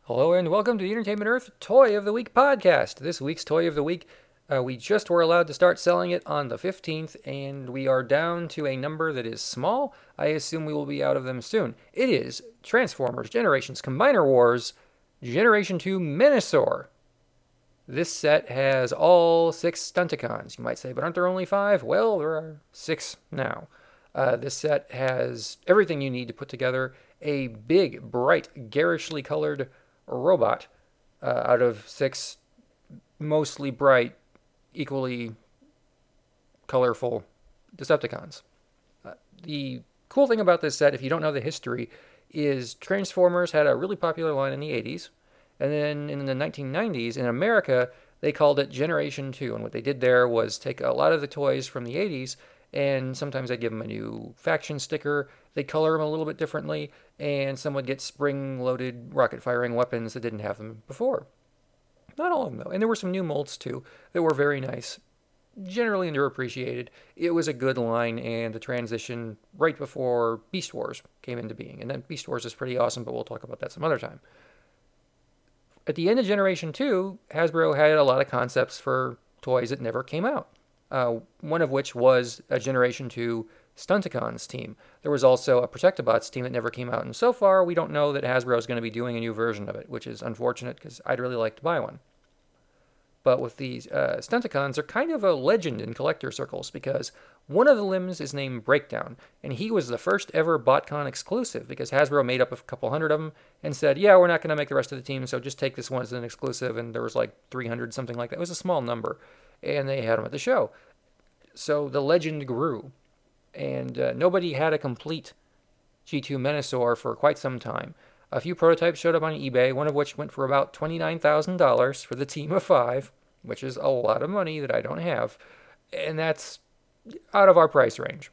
Hello and welcome to the Entertainment Earth Toy of the Week podcast. This week's Toy of the Week, we just were allowed to start selling it on the 15th, and we are down to a number that is small. I assume we will be out of them soon. It is Transformers Generations Combiner Wars Generation 2 Menasor. This set has all 6 Stunticons. You might say, but aren't there only 5? Well, there are 6 now. This set has everything you need to put together a big, bright, garishly colored robot out of 6 mostly bright, equally colorful Decepticons. The cool thing about this set, if you don't know the history, is Transformers had a really popular line in the 80s, and then in the 1990s, in America, they called it Generation 2. And what they did there was take a lot of the toys from the 80s, and sometimes they'd give them a new faction sticker. They'd color them a little bit differently, and some would get spring-loaded rocket-firing weapons that didn't have them before. Not all of them, though. And there were some new molds, too, that were very nice. Generally underappreciated. It was a good line, and the transition right before Beast Wars came into being. And then Beast Wars is pretty awesome, but we'll talk about that some other time. At the end of Generation 2, Hasbro had a lot of concepts for toys that never came out. One of which was a Generation 2 Stunticons team. There was also a Protectobots team that never came out, and so far we don't know that Hasbro is going to be doing a new version of it, which is unfortunate because I'd really like to buy one. But with these Stunticons, they're kind of a legend in collector circles because one of the limbs is named Breakdown, and he was the first ever BotCon exclusive because Hasbro made up a couple hundred of them and said, yeah, we're not going to make the rest of the team, so just take this one as an exclusive, and there was like 300, something like that. It was a small number, and they had them at the show. So the legend grew, and nobody had a complete G2 Menasor for quite some time. A few prototypes showed up on eBay, one of which went for about $29,000 for the team of 5, which is a lot of money that I don't have, and that's out of our price range.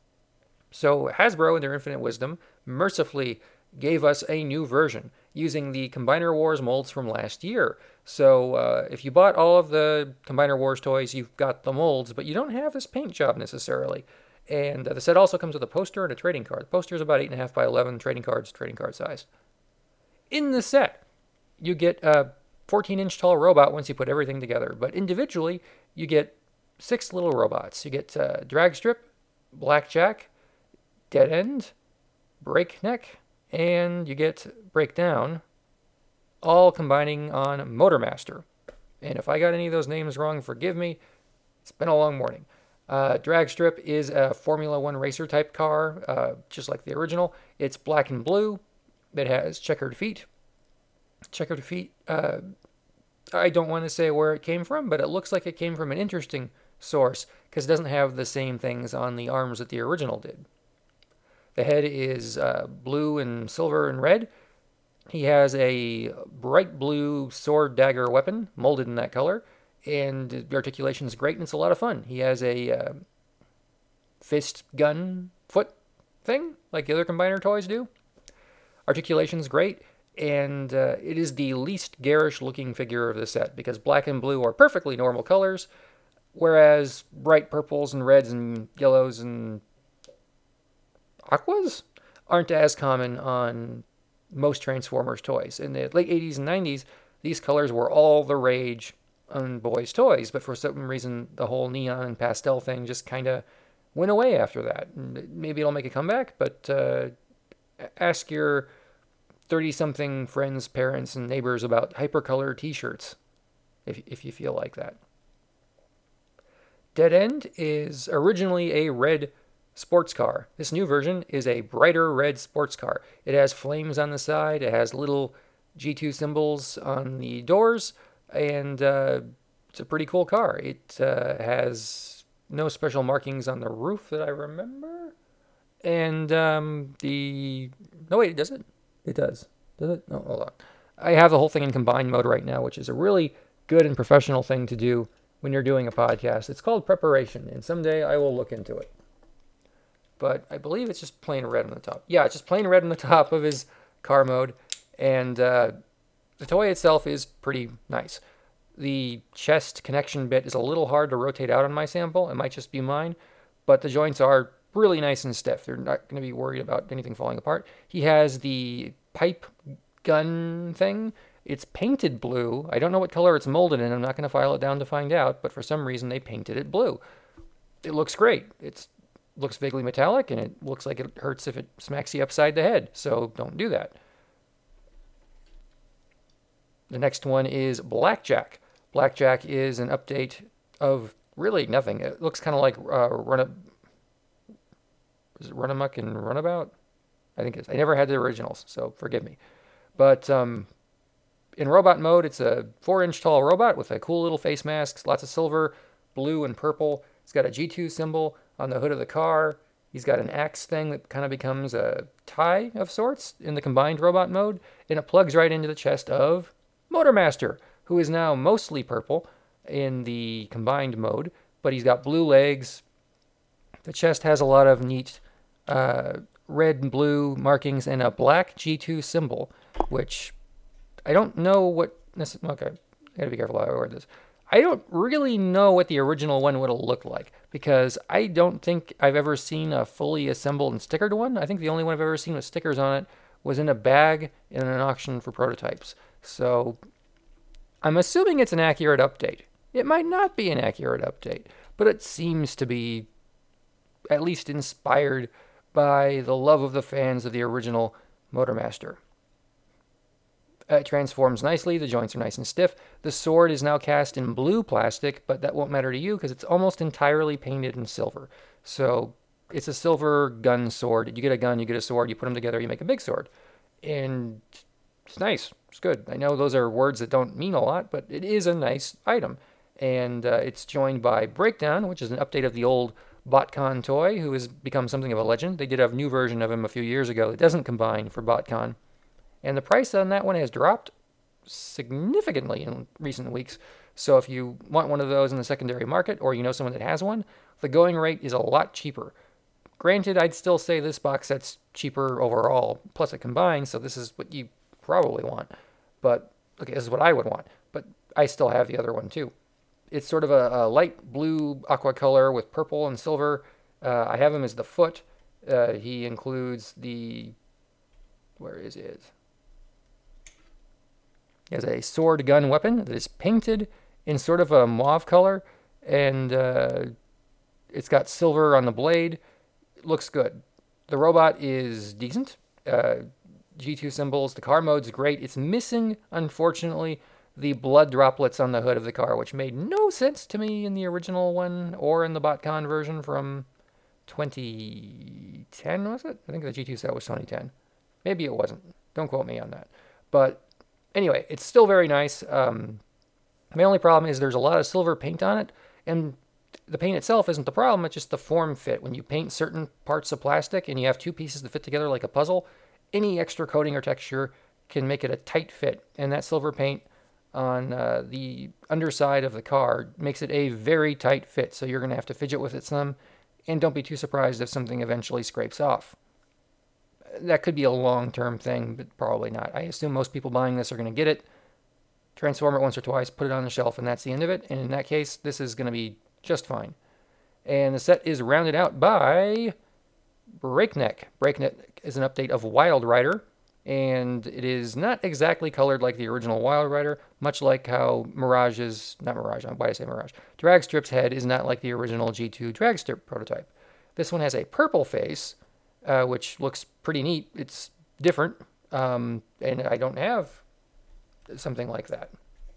So Hasbro, in their infinite wisdom, mercifully gave us a new version using the Combiner Wars molds from last year. So if you bought all of the Combiner Wars toys, you've got the molds, but you don't have this paint job necessarily. And the set also comes with a poster and a trading card. The poster is about 8.5 by 11, trading card size. In the set, you get a 14-inch tall robot once you put everything together, but individually, you get 6 little robots. You get Dragstrip, Blackjack, Dead End, Breakneck, and you get Breakdown, all combining on Motormaster. And if I got any of those names wrong, forgive me. It's been a long morning. Dragstrip is a Formula One racer type car, just like the original. It's black and blue. It has checkered feet. Checkered feet, I don't want to say where it came from, but it looks like it came from an interesting source because it doesn't have the same things on the arms that the original did. The head is blue and silver and red. He has a bright blue sword dagger weapon molded in that color, and the articulation is great and it's a lot of fun. He has a fist gun foot thing like the other Combiner toys do. Articulation's great, and it is the least garish looking figure of the set because black and blue are perfectly normal colors, whereas bright purples and reds and yellows and aquas aren't as common on most Transformers toys. In the late 80s and 90s, these colors were all the rage on boys' toys, but for some reason, the whole neon and pastel thing just kind of went away after that. Maybe it'll make a comeback, but ask your 30-something friends, parents, and neighbors about hypercolor t-shirts if you feel like that. Dead End is originally a red sports car. This new version is a brighter red sports car. It has flames on the side, it has little G2 symbols on the doors, and it's a pretty cool car. It has no special markings on the roof that I remember. And No, wait, does it? It does. Does it? No, hold on. I have the whole thing in combined mode right now, which is a really good and professional thing to do when you're doing a podcast. It's called preparation, and someday I will look into it. But I believe it's just plain red on the top. Yeah, it's just plain red on the top of his car mode, and the toy itself is pretty nice. The chest connection bit is a little hard to rotate out on my sample. It might just be mine, but the joints are really nice and stiff. They're not going to be worried about anything falling apart. He has the pipe gun thing. It's painted blue. I don't know what color it's molded in. I'm not going to file it down to find out, but for some reason they painted it blue. It looks great. It looks vaguely metallic, and it looks like it hurts if it smacks you upside the head, so don't do that. The next one is Blackjack. Blackjack is an update of really nothing. It looks kind of like Runamuck and Runabout? I think it's. I never had the originals, so forgive me. But in robot mode, it's a 4-inch tall robot with a cool little face mask, lots of silver, blue, and purple. It's got a G2 symbol on the hood of the car. He's got an axe thing that kind of becomes a tie of sorts in the combined robot mode, and it plugs right into the chest of Motormaster, who is now mostly purple in the combined mode, but he's got blue legs. The chest has a lot of neat red and blue markings and a black G2 symbol, which I don't know what... Okay, I gotta be careful how I word this. I don't really know what the original one would have looked like, because I don't think I've ever seen a fully assembled and stickered one. I think the only one I've ever seen with stickers on it was in a bag in an auction for prototypes. So I'm assuming it's an accurate update. It might not be an accurate update, but it seems to be at least inspired by the love of the fans of the original Motormaster. It transforms nicely. The joints are nice and stiff. The sword is now cast in blue plastic, but that won't matter to you because it's almost entirely painted in silver. So it's a silver gun sword. You get a gun, you get a sword, you put them together, you make a big sword. And it's nice. It's good. I know those are words that don't mean a lot, but it is a nice item. And it's joined by Breakdown, which is an update of the old BotCon toy, who has become something of a legend. They did a new version of him a few years ago. It doesn't combine for BotCon. And the price on that one has dropped significantly in recent weeks. So if you want one of those in the secondary market, or you know someone that has one, the going rate is a lot cheaper. Granted, I'd still say this box set's cheaper overall, plus it combines, so this is what you probably want. But, okay, this is what I would want. But I still have the other one too. It's sort of a light blue aqua color with purple and silver. I have him as the foot. He includes the... Where is it? He has a sword gun weapon that is painted in sort of a mauve color, and it's got silver on the blade. It looks good. The robot is decent. G2 symbols. The car mode's great. It's missing, unfortunately, the blood droplets on the hood of the car, which made no sense to me in the original one or in the BotCon version from 2010, was it? I think the G2 set was 2010. Maybe it wasn't. Don't quote me on that. But anyway, it's still very nice. My only problem is there's a lot of silver paint on it, and the paint itself isn't the problem, it's just the form fit. When you paint certain parts of plastic and you have two pieces that fit together like a puzzle, any extra coating or texture can make it a tight fit, and that silver paint on the underside of the car makes it a very tight fit, so you're going to have to fidget with it some, and don't be too surprised if something eventually scrapes off. That could be a long-term thing, but probably not. I assume most people buying this are going to get it, transform it once or twice, put it on the shelf, and that's the end of it. And in that case, this is going to be just fine. And the set is rounded out by Breakneck. Breakneck is an update of Wild Rider, and it is not exactly colored like the original Wild Rider, much like how Mirage's, not Mirage, why did I say Mirage? Dragstrip's head is not like the original G2 Dragstrip prototype. This one has a purple face, which looks pretty neat. It's different, and I don't have something like that.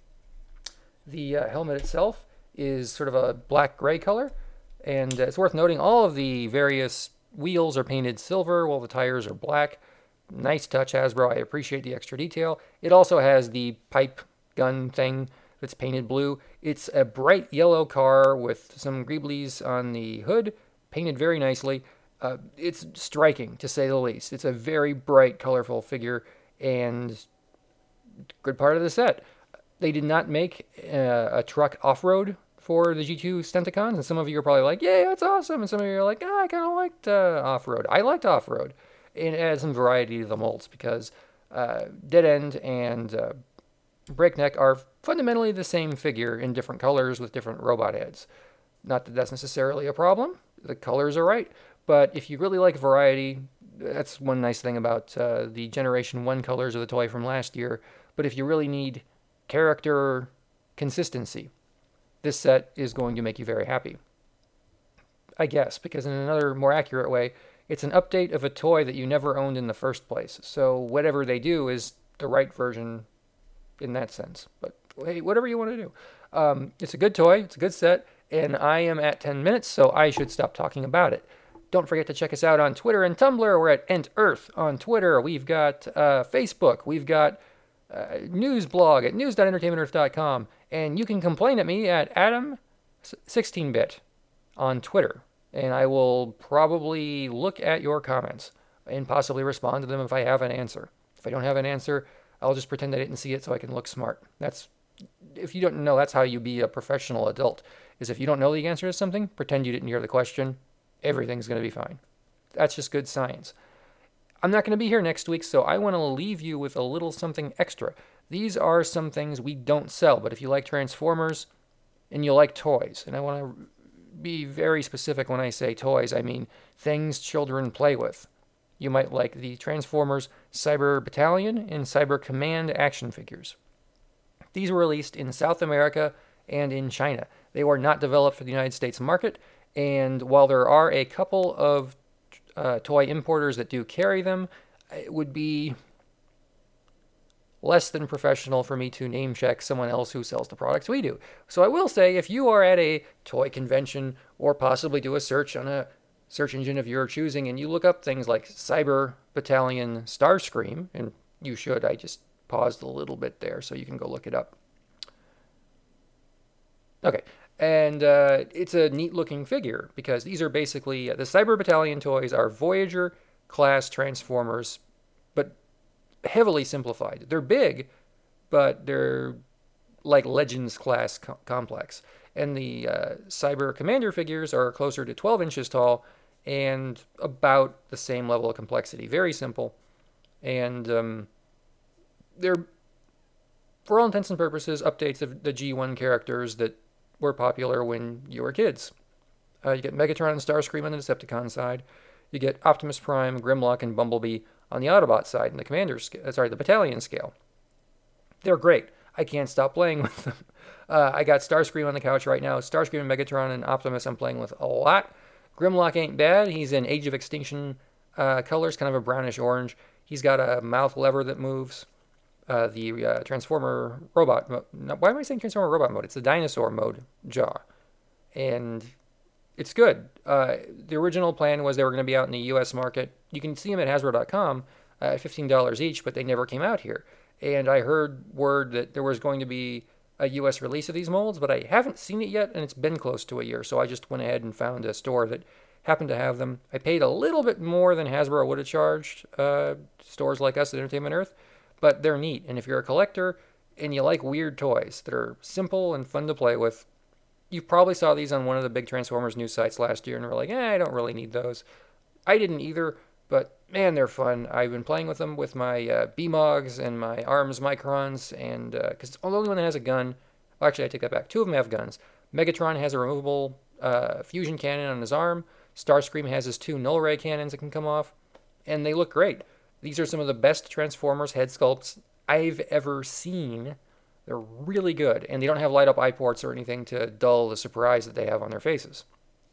The helmet itself is sort of a black-gray color, and it's worth noting all of the various wheels are painted silver while the tires are black. Nice touch, Hasbro. I appreciate the extra detail. It also has the pipe gun thing that's painted blue. It's a bright yellow car with some greeblies on the hood, painted very nicely. It's striking, to say the least. It's a very bright, colorful figure, and good part of the set. They did not make a truck off-road for the G2 Stenticons, and some of you are probably like, yeah, that's awesome, and some of you are like, I kind of liked off-road. I liked off-road. It adds some variety to the molds, because Dead End and Breakneck are fundamentally the same figure in different colors with different robot heads. Not that that's necessarily a problem. The colors are right. But if you really like variety, That's one nice thing about the Generation 1 colors of the toy from last year. But if you really need character consistency, this set is going to make you very happy. I guess, because in another more accurate way, it's an update of a toy that you never owned in the first place. So whatever they do is the right version in that sense. But hey, whatever you want to do. It's a good toy, it's a good set, and I am at 10 minutes, so I should stop talking about it. Don't forget to check us out on Twitter and Tumblr. We're at EntEarth on Twitter. We've got Facebook. We've got news blog at news.entertainmentearth.com. And you can complain at me at Adam16bit on Twitter. And I will probably look at your comments and possibly respond to them if I have an answer. If I don't have an answer, I'll just pretend I didn't see it so I can look smart. If you don't know, that's how you be a professional adult, is if you don't know the answer to something, pretend you didn't hear the question. Everything's going to be fine. That's just good science. I'm not going to be here next week, so I want to leave you with a little something extra. These are some things we don't sell, but if you like Transformers and you like toys, and I want to be very specific when I say toys, I mean things children play with. You might like the Transformers Cyber Battalion and Cyber Command action figures. These were released in South America and in China. They were not developed for the United States market, and while there are a couple of toy importers that do carry them, it would be less than professional for me to name check someone else who sells the products we do. So I will say, if you are at a toy convention or possibly do a search on a search engine of your choosing and you look up things like Cyber Battalion Starscream, and you should, I just paused a little bit there so you can go look it up. Okay, and it's a neat looking figure because these are basically, the Cyber Battalion toys are Voyager class Transformers, but heavily simplified. They're big, but they're like Legends class complex. And the Cyber Commander figures are closer to 12 inches tall and about the same level of complexity. Very simple. And they're, for all intents and purposes, updates of the G1 characters that were popular when you were kids. You get Megatron and Starscream on the Decepticon side. You get Optimus Prime, Grimlock, and Bumblebee on the Autobot side and the Battalion scale. They're great. I can't stop playing with them. I got Starscream on the couch right now. Starscream and Megatron and Optimus I'm playing with a lot. Grimlock ain't bad. He's in Age of Extinction colors, kind of a brownish orange. He's got a mouth lever that moves. The Transformer robot mode. Why am I saying Transformer robot mode? It's the dinosaur mode jaw. And it's good. The original plan was they were going to be out in the U.S. market. You can see them at Hasbro.com at $15 each, but they never came out here. And I heard word that there was going to be a U.S. release of these molds, but I haven't seen it yet, and it's been close to a year. So I just went ahead and found a store that happened to have them. I paid a little bit more than Hasbro would have charged stores like us at Entertainment Earth, but they're neat. And if you're a collector and you like weird toys that are simple and fun to play with, you probably saw these on one of the big Transformers news sites last year and were like, I don't really need those. I didn't either, but man, they're fun. I've been playing with them with my B-Mogs and my ARMS Microns, and because it's the only one that has a gun. Well, actually, I take that back. Two of them have guns. Megatron has a removable fusion cannon on his arm. Starscream has his two null ray cannons that can come off, and they look great. These are some of the best Transformers head sculpts I've ever seen. They're really good, and they don't have light-up eye ports or anything to dull the surprise that they have on their faces.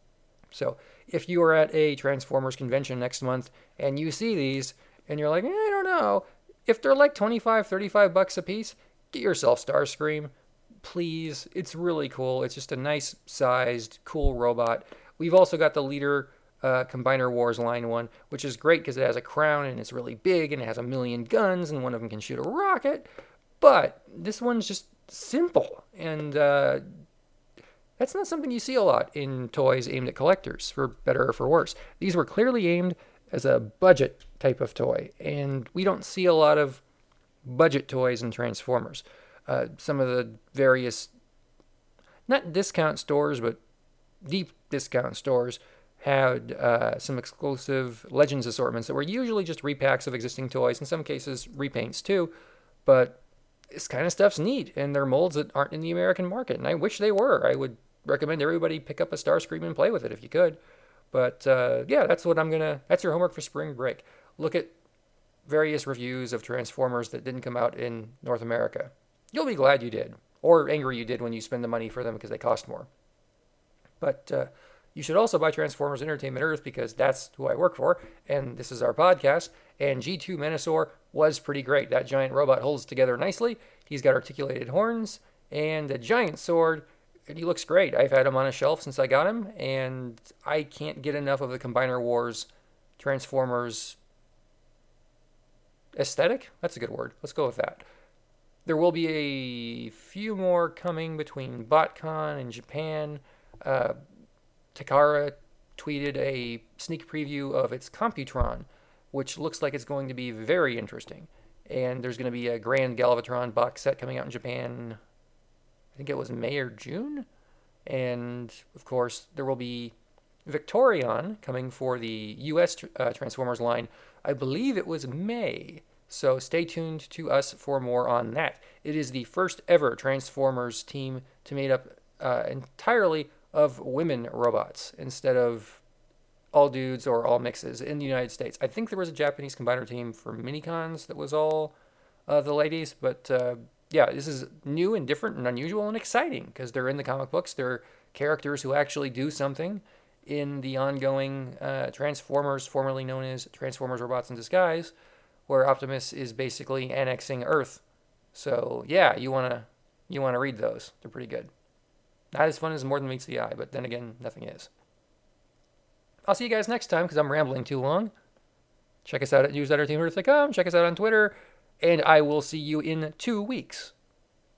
So if you are at a Transformers convention next month and you see these and you're like, I don't know, if they're like $25, $35 a piece, get yourself Starscream, please. It's really cool. It's just a nice-sized, cool robot. We've also got the Leader Combiner Wars Line 1, which is great because it has a crown and it's really big and it has a million guns and one of them can shoot a rocket. But this one's just simple, and that's not something you see a lot in toys aimed at collectors, for better or for worse. These were clearly aimed as a budget type of toy, and we don't see a lot of budget toys in Transformers. Some of the various, not discount stores, but deep discount stores had some exclusive Legends assortments that were usually just repacks of existing toys, in some cases repaints too, but this kind of stuff's neat, and they're molds that aren't in the American market, and I wish they were. I would recommend everybody pick up a Starscream and play with it if you could. But yeah, that's your homework for spring break. Look at various reviews of Transformers that didn't come out in North America. You'll be glad you did, or angry you did when you spend the money for them because they cost more. But you should also buy Transformers Entertainment Earth because that's who I work for, and this is our podcast. And G2 Menasor was pretty great. That giant robot holds together nicely. He's got articulated horns and a giant sword, and he looks great. I've had him on a shelf since I got him, and I can't get enough of the Combiner Wars Transformers aesthetic. That's a good word. Let's go with that. There will be a few more coming between BotCon and Japan. Takara tweeted a sneak preview of its Computron, which looks like it's going to be very interesting. And there's going to be a Grand Galvatron box set coming out in Japan, I think it was May or June. And, of course, there will be Victorion coming for the US Transformers line. I believe it was May. So stay tuned to us for more on that. It is the first ever Transformers team to made up entirely of women robots instead of all dudes or all mixes in the United States. I think there was a Japanese combiner team for Minicons that was all the ladies, but yeah, this is new and different and unusual and exciting because they're in the comic books. They're characters who actually do something in the ongoing Transformers, formerly known as Transformers Robots in Disguise, where Optimus is basically annexing Earth. So yeah, you wanna read those. They're pretty good. Not as fun as More Than Meets the Eye, but then again, nothing is. I'll see you guys next time because I'm rambling too long. Check us out at news.entertainment.com. Check us out on Twitter. And I will see you in 2 weeks.